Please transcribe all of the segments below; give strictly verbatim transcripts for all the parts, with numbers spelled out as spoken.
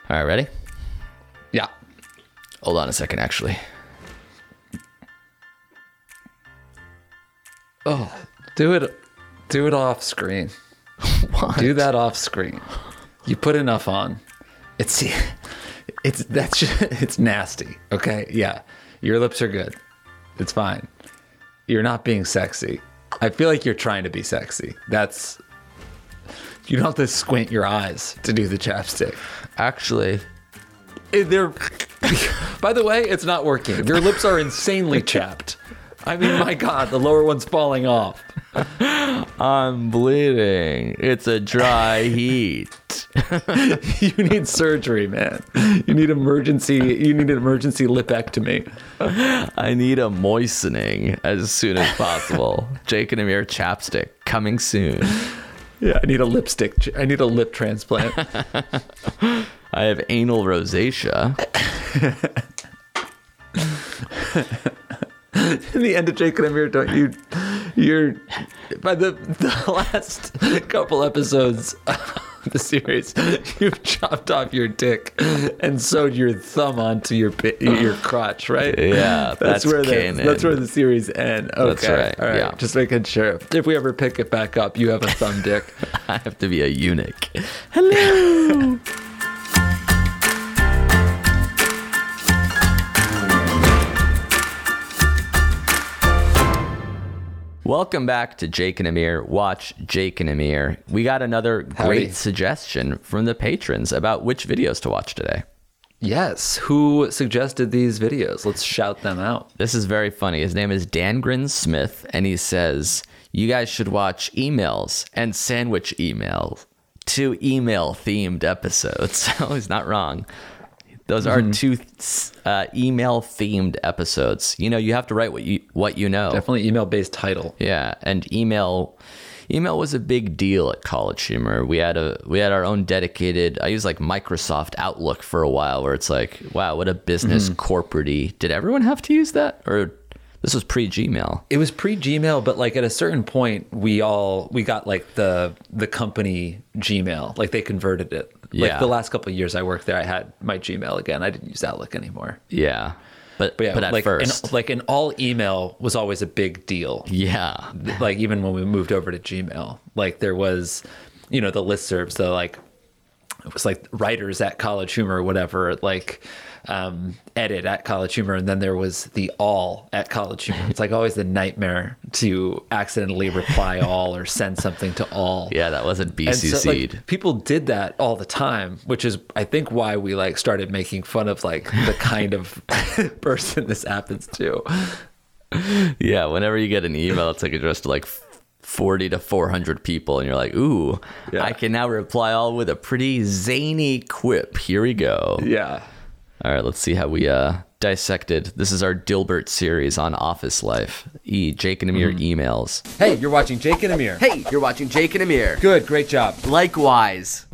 All right, ready? Yeah. Hold on a second, actually. Oh, do it. Do it off screen. What? Do that off screen. You put enough on. It's it's that's just, it's nasty. Okay, yeah. Your lips are good. It's fine. You're not being sexy. I feel like you're trying to be sexy. That's you don't have to squint your eyes to do the chapstick. Actually, They're. By the way, it's not working. Your lips are insanely chapped. I mean, my God, the lower one's falling off. I'm bleeding. It's a dry heat. You need surgery, man. You need emergency. You need an emergency lipectomy. I need a moistening as soon as possible. Jake and Amir chapstick coming soon. Yeah, I need a lipstick. I need a lip transplant. I have anal rosacea. In the end of Jake and Amir, don't you? You're by the the last couple episodes of the series, you've chopped off your dick and sewed your thumb onto your pi- your crotch, right? Yeah, that's where the canon. that's where the series ends. Okay, That's right, all right. yeah. Just making sure. If we ever pick it back up, you have a thumb dick. I have to be a eunuch. Hello. Welcome back to Jake and Amir. Watch Jake and Amir. We got another great Howdy. suggestion from the patrons about which videos to watch today. Yes. Who suggested these videos? Let's shout them out. This is very funny. His name is Dangren Smith, and he says, you guys should watch emails and sandwich emails, two email-themed episodes. So he's not wrong. Those are mm-hmm. two uh, email-themed episodes. You know, you have to write what you what you know. Definitely email-based title. Yeah, and email email was a big deal at College Humor. We had a we had our own dedicated. I used like Microsoft Outlook for a while, where it's like, wow, what a business mm-hmm. corporate-y. Did everyone have to use that, or this was pre-Gmail? It was pre-Gmail, but like at a certain point, we all we got like the the company Gmail. Like they converted it. Like Yeah. the last couple of years I worked there, I had my Gmail again. I didn't use Outlook anymore. Yeah, but But yeah, but at like first, an, like an all email was always a big deal. yeah, Like even when we moved over to Gmail, like there was, you know, the listservs, the like it was like writers at College Humor or whatever, like um, edit at College Humor, and then there was the all at College Humor. It's like always the nightmare to accidentally reply all or send something to all. yeah, that wasn't B And C so, C'd. like, people did that all the time, which is I think why we like started making fun of like the kind of person this happens to. Yeah, whenever you get an email, it's like addressed to like forty to four hundred people, and you're like, ooh, Yeah. I can now reply all with a pretty zany quip. Here we go. Yeah. All right, let's see how we uh, dissected. This is our Dilbert series on office life. E. Jake and Amir emails. Hey, you're watching Jake and Amir. Hey, you're watching Jake and Amir. Good, great job. Likewise.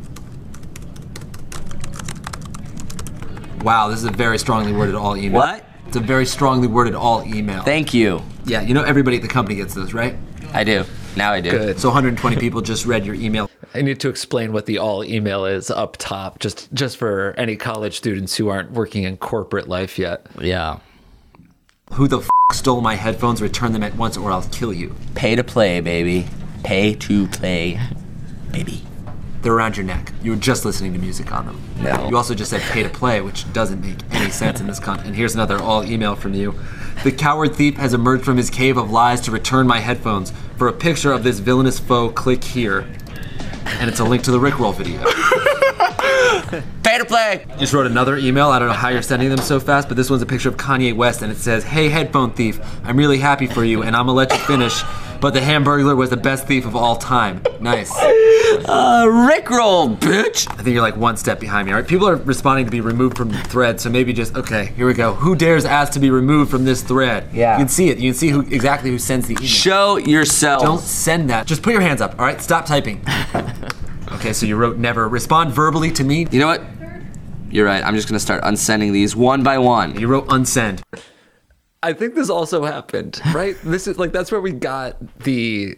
Wow, this is a very strongly worded all email. What? It's a very strongly worded all email. Thank you. Yeah, you know everybody at the company gets those, right? I do. Now I do. Good. So one hundred twenty people just read your email. I need to explain what the all email is up top, just just for any college students who aren't working in corporate life yet. Yeah. Who the f*** stole my headphones? Return them at once or I'll kill you. Pay to play, baby. Pay to play, baby. They're around your neck. You were just listening to music on them. No. You also just said pay to play, which doesn't make any sense in this context. And here's another all email from you. The coward thief has emerged from his cave of lies to return my headphones. For a picture of this villainous foe, click here. And it's a link to the Rickroll video. Pay to play. Just wrote another email. I don't know how you're sending them so fast, but this one's a picture of Kanye West, and it says, "Hey, headphone thief, I'm really happy for you, and I'm gonna let you finish, but the Hamburglar was the best thief of all time." Nice. Uh, Rickroll, bitch. I think you're like one step behind me, all right? People are responding to be removed from the thread, so maybe just, okay, here we go. Who dares ask to be removed from this thread? Yeah. You can see it. You can see who exactly who sends the email. Show yourself. Don't send that. Just put your hands up, all right? Stop typing. Okay, so you wrote never. Respond verbally to me. You know what? You're right. I'm just gonna start unsending these one by one. You wrote unsend. I think this also happened, right? This is like that's where we got the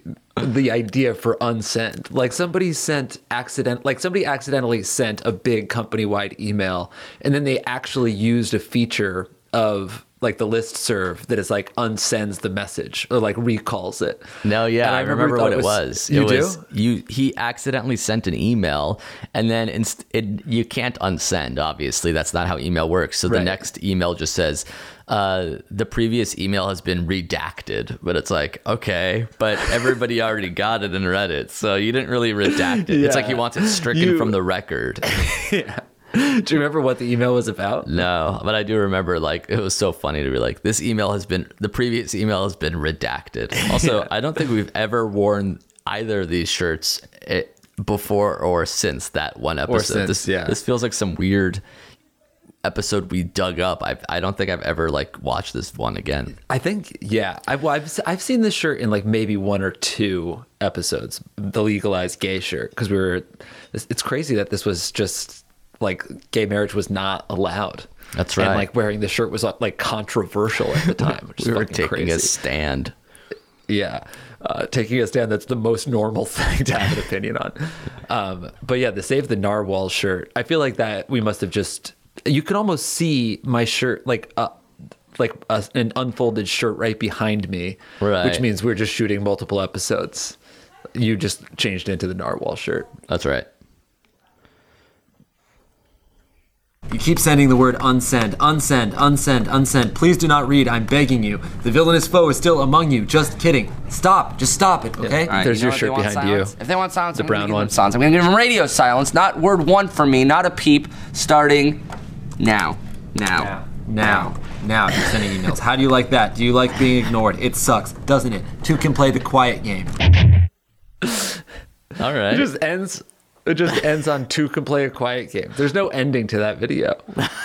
the idea for unsend. Like somebody sent accident, like somebody accidentally sent a big company-wide email, and then they actually used a feature of like the listserv that is like unsends the message or like recalls it. No, yeah, And I remember thought what it was. You it do? was you. He accidentally sent an email, and then inst- it, you can't unsend. Obviously, that's not how email works. So the Right. next email just says, uh, "The previous email has been redacted." But it's like, okay, but everybody already got it and read it, so you didn't really redact it. It's like Yeah. he wants it stricken You- from the record. Yeah. Do you remember what the email was about? No, but I do remember, like, it was so funny to be like, this email has been, the previous email has been redacted. Also, I don't think we've ever worn either of these shirts eh, before or since that one episode. since, this, yeah. this feels like some weird episode we dug up. I I don't think I've ever, like, watched this one again. I think, yeah. I've, well, I've, I've seen this shirt in like maybe one or two episodes, the legalized gay shirt, because we were, it's, it's crazy that this was just like gay marriage was not allowed. That's And right. like wearing the shirt was like controversial at the time, which is We were fucking taking crazy. a stand. Yeah. Uh, taking a stand, that's the most normal thing to have an opinion on. Um, but yeah, the Save the Narwhal shirt, I feel like that we must have just, you can almost see my shirt like uh, like a, an unfolded shirt right behind me, Right. which means we're just shooting multiple episodes. You just changed into the Narwhal shirt. That's right. You keep sending the word unsend, unsend, unsend, unsend. Please do not read. I'm begging you. The villainous foe is still among you. Just kidding. Stop. Just stop it, okay? All right, There's you your know what? They shirt want behind silence? you. If they want silence, The I'm gonna brown give one. them silence. I'm going to give them radio silence, not word one for me, not a peep, starting now. Now. Now, now you're sending emails. How do you like that? Do you like being ignored? It sucks, doesn't it? Two can play the quiet game. All right. It just ends. It just ends on two can play a quiet game. There's no ending to that video.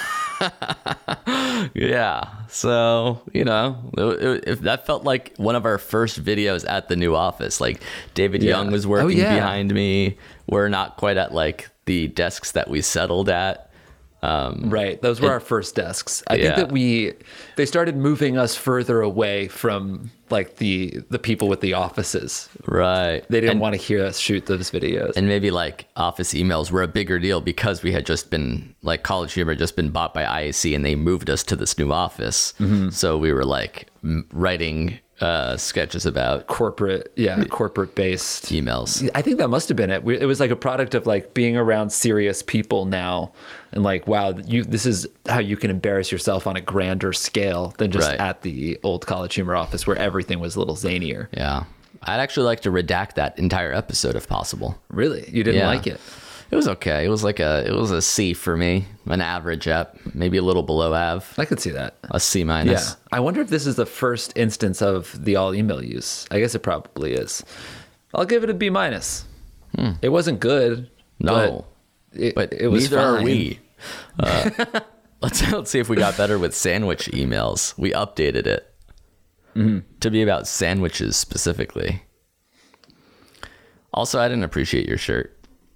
Yeah. So, you know, it, it, if that felt like one of our first videos at the new office. Like David Yeah. Young was Oh, working yeah. behind me. We're not quite at like the desks that we settled at. Um, Right. Those were our first desks. I think Yeah. that we they started moving us further away from like the the people with the offices. right. They didn't and, want to hear us shoot those videos. and maybe like office emails were a bigger deal because we had just been like College Humor had just been bought by I A C and they moved us to this new office. Mm-hmm. So we were like m- writing uh, sketches about corporate, yeah, corporate based. emails. I think that must have been it. We, it was like a product of like being around serious people now, and like, wow, you this is how you can embarrass yourself on a grander scale than just Right. at the old College Humor office where everything was a little zanier. Yeah. I'd actually like to redact that entire episode if possible. Really, you didn't Yeah. like it? It was okay. It was like a it was a C for me, an average app, maybe a little below av, I could see that. a C Yeah. minus. I wonder if this is the first instance of the all email use. I guess it probably is. I'll give it a B minus. It wasn't good. No, but it, but it was neither are fine. we. Uh, let's let's see if we got better with sandwich emails. We updated it to be about sandwiches specifically. Also, I didn't appreciate your shirt.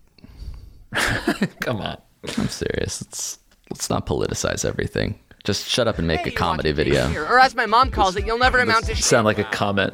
Come on. I'm serious. Let's let's not politicize everything. Just shut up and make a comedy video. Or as my mom calls it, you'll never amount to shit. Sound like a comment.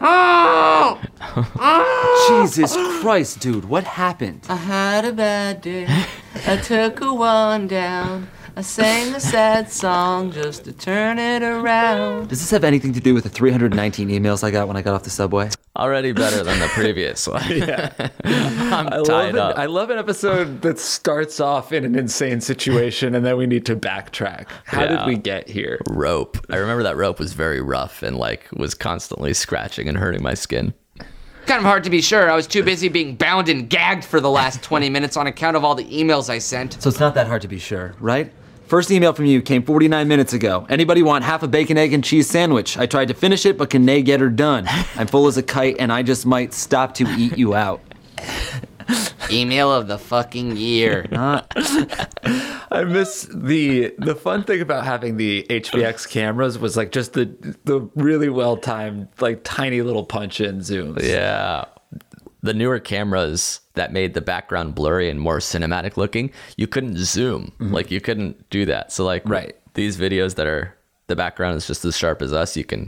Jesus Christ, dude, what happened? I had a bad day. I took a one down. I sang a sad song just to turn it around. Does this have anything to do with the three hundred nineteen emails I got when I got off the subway? Already better than the previous one. Yeah. I'm I love, tied it. up. I love an episode that starts off in an insane situation and then we need to backtrack. How Yeah. did we get here? Rope. I remember that rope was very rough and like was constantly scratching and hurting my skin. Kind of hard to be sure. I was too busy being bound and gagged for the last twenty minutes on account of all the emails I sent. So it's not that hard to be sure, right? First email from you came forty-nine minutes ago. Anybody want half a bacon, egg, and cheese sandwich? I tried to finish it, but can they get her done? I'm full as a kite, and I just might stop to eat you out. Email of the fucking year. I miss the the fun thing about having the H V X cameras was like just the the really well timed like tiny little punch in zooms. Yeah. The newer cameras that made the background blurry and more cinematic looking, you couldn't zoom. Like you couldn't do that. So like Right. these videos that are the background is just as sharp as us, you can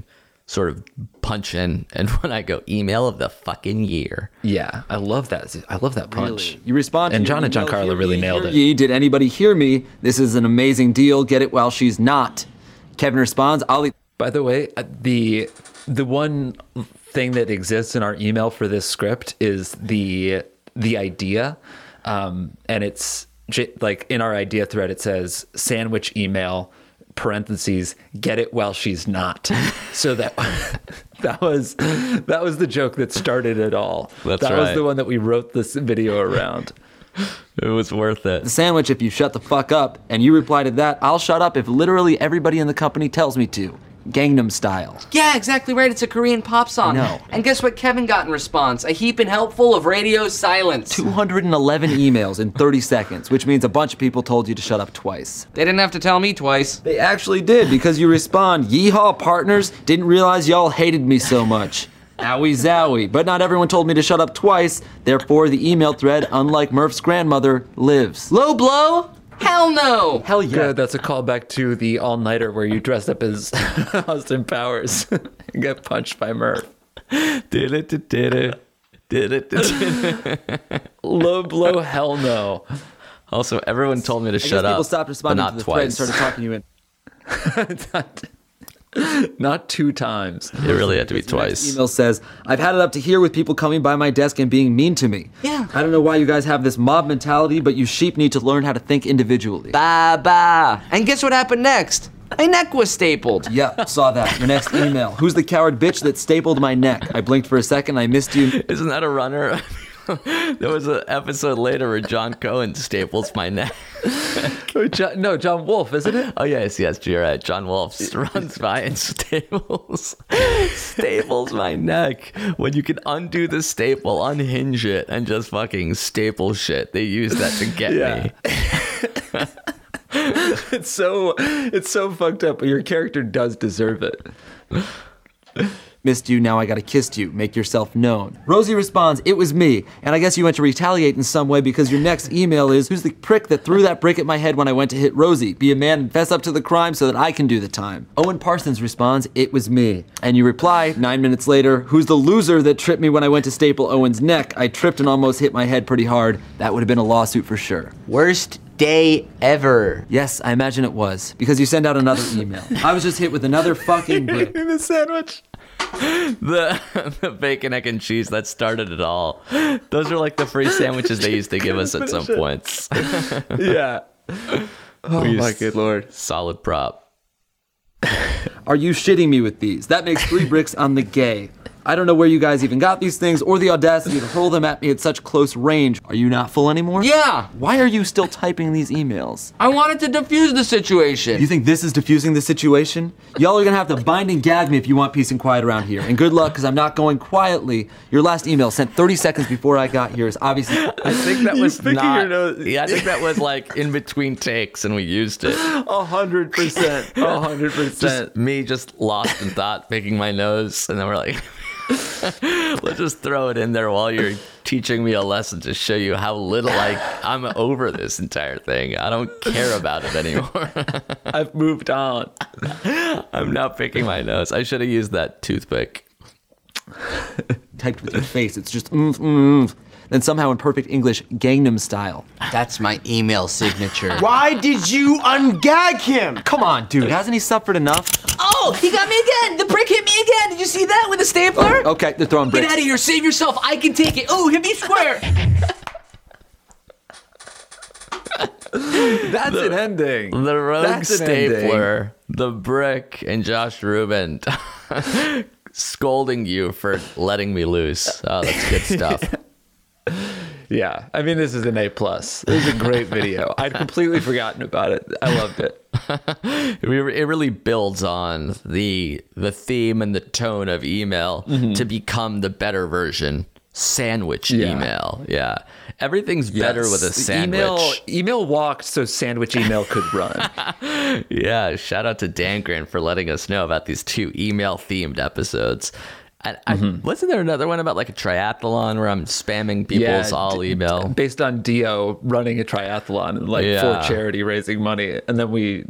sort of punch in, and when I go email of the fucking year. Yeah, I love that. I love that punch. You respond to And your John and email, Giancarlo "Hear really ye, nailed hear it." ye, did anybody hear me? This is an amazing deal. Get it while she's not. Kevin responds, I'll eat. By the way, uh, the the one thing that exists in our email for this script is the the idea, um, and it's j- like in our idea thread it says sandwich email parentheses get it while she's not. So that that was that was the joke that started it all. That's that was right. the one that we wrote this video around. It was worth it. The sandwich if you shut the fuck up, and you reply to that, I'll shut up if literally everybody in the company tells me to. Gangnam Style. Yeah, exactly right. It's a Korean pop song. I know. And guess what Kevin got in response? A heaping helpful of radio silence. two hundred eleven emails in thirty seconds, which means a bunch of people told you to shut up twice. They didn't have to tell me twice. They actually did, because you respond, yeehaw partners, didn't realize y'all hated me so much. Owie zowie. But not everyone told me to shut up twice, therefore the email thread, unlike Murph's grandmother, lives. Low blow? Hell no. Hell yeah. Good. That's a callback to the all-nighter where you dressed up as Austin Powers and got punched by Murph. Did it, did it, did it, did it. Low blow, hell no. Also, everyone told me to I shut guess people up, stopped but responding not to the thread and twice. started talking you in. not, not two times. It really had to be This next twice. email says, I've had it up to here with people coming by my desk and being mean to me. Yeah. I don't know why you guys have this mob mentality, but you sheep need to learn how to think individually. Ba ba. And guess what happened next? My neck was stapled. Yep, saw that. Your next email. Who's the coward bitch that stapled my neck? I blinked for a second, I missed you. Isn't that a runner? There was an episode later where John Cohen staples my neck. Oh, John, no, John Wolfe, isn't it? Oh yes, yes, you're right. John Wolfe runs by and staples, staples my neck. When you can undo the staple, unhinge it, and just fucking staple shit, they use that to get Yeah. me. It's so it's so fucked up, but your character does deserve it. Missed you, now I gotta kiss you. Make yourself known. Rosie responds, it was me. And I guess you went to retaliate in some way because your next email is, who's the prick that threw that brick at my head when I went to hit Rosie? Be a man and fess up to the crime so that I can do the time. Owen Parsons responds, it was me. And you reply, nine minutes later, who's the loser that tripped me when I went to staple Owen's neck? I tripped and almost hit my head pretty hard. That would have been a lawsuit for sure. Worst day ever. Yes, I imagine it was. Because you send out another email. I was just hit with another fucking brick. In the sandwich. The the bacon, egg, and cheese that started it all. Those are like the free sandwiches they used to give us at some points. Yeah. Oh We my used- good lord. Solid prop. Are you shitting me with these? That makes three bricks on the gay. I don't know where you guys even got these things or the audacity to hurl them at me at such close range. Are you not full anymore? Yeah. Why are you still typing these emails? I wanted to defuse the situation. You think this is diffusing the situation? Y'all are gonna have to bind and gag me if you want peace and quiet around here. And good luck, because I'm not going quietly. Your last email sent thirty seconds before I got here is obviously... I think that was picking not. your nose. Yeah, I think that was like in between takes, and we used it. A hundred percent. A hundred percent. Just me, just lost in thought, picking my nose, and then we're like, let's just throw it in there while you're teaching me a lesson to show you how little like I'm over this entire thing. I don't care about it anymore. I've moved on. I'm now picking my nose. I should have used that toothpick. typed with your face. It's just mm, mm, mm. Then somehow in perfect English, Gangnam Style. That's my email signature. Why did you ungag him? Come on, dude. Hasn't he suffered enough? Oh, he got me again. The brick hit me again. Did you see that with the stapler? Okay, they're throwing Get bricks. out of here. Save yourself. I can take it. Oh, hit me square. That's an ending. The rogue That's an ending. stapler, the brick, and Josh Rubin scolding you for letting me loose. Oh, that's good stuff. Yeah, I mean, this is an A plus. This is a great video. I'd completely forgotten about it. I loved it. It re- it really builds on the the theme and the tone of email to become the better version. Sandwich Yeah. email. Yeah. Everything's better with a Yes. sandwich. Email, email walked so sandwich email could run. Yeah. Shout out to Dan Grant for letting us know about these two email themed episodes. I, I, wasn't there another one about like a triathlon where I'm spamming people's Yeah, all d- email? Based on Dio running a triathlon and like Yeah. for charity raising money. And then we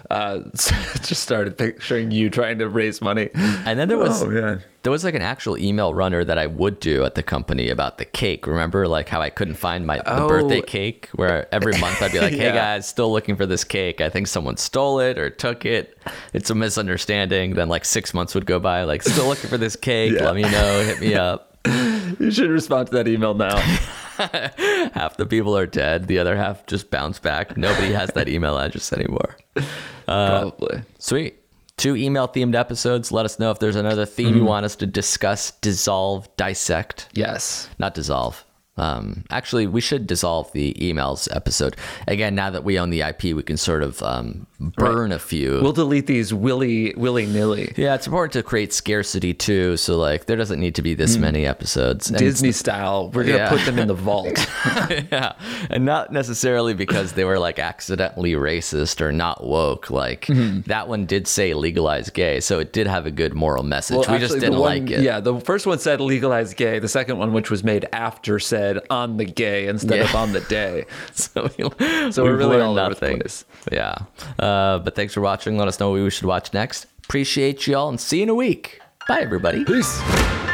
uh, just started picturing you trying to raise money. And then there was Oh, man. there was like an actual email runner that I would do at the company about the cake. Remember, like how I couldn't find my the Oh. birthday cake, where every month I'd be like, "Hey Yeah. guys, still looking for this cake. I think someone stole it or took it. It's a misunderstanding." Then like six months would go by, like still looking for this cake. Yeah. Let me know. Hit me up. You should respond to that email now. Half the people are dead. The other half just bounce back. Nobody has that email address anymore. Probably. Sweet. Two email themed episodes. Let us know if there's another theme you want us to discuss, dissolve, dissect. Yes. Not dissolve. Um, actually, we should dissolve the emails episode. Again, now that we own the I P, we can sort of um, burn a few. We'll delete these willy willy nilly. yeah, it's important to create scarcity too. So like, there doesn't need to be this many episodes. And Disney style. We're gonna Yeah. put them in the vault. yeah, and not necessarily because they were like accidentally racist or not woke. Like that one did say legalize gay, so it did have a good moral message. Well, we just actually, the didn't one- like it. Yeah, the first one said legalize gay. The second one, which was made after, said on the gay instead of Yeah. on the day. So, we, So we we're really learned all over the nothing. place. Yeah. Uh, but thanks for watching. Let us know what we should watch next. Appreciate y'all and see you in a week. Bye, everybody. Peace.